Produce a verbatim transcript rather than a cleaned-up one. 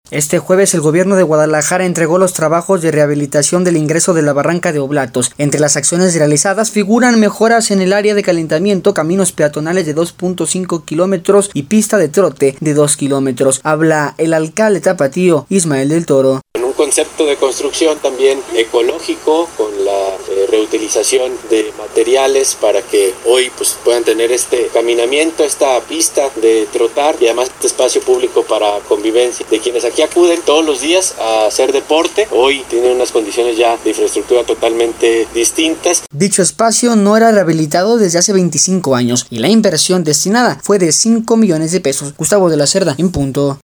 Este jueves el gobierno de Guadalajara entregó los trabajos de rehabilitación del ingreso de la barranca de Oblatos. Entre las acciones realizadas figuran mejoras en el área de calentamiento, caminos peatonales de dos punto cinco kilómetros y pista de trote de dos kilómetros. Habla el alcalde tapatío, Ismael del Toro. Un concepto de construcción también ecológico, con la eh, reutilización de materiales para que hoy pues, puedan tener este caminamiento, esta pista de trotar y además este espacio público para convivencia de quienes aquí acuden todos los días a hacer deporte. Hoy tienen unas condiciones ya de infraestructura totalmente distintas. Dicho espacio no era rehabilitado desde hace veinticinco años y la inversión destinada fue de cinco millones de pesos. Gustavo de la Cerda, en punto.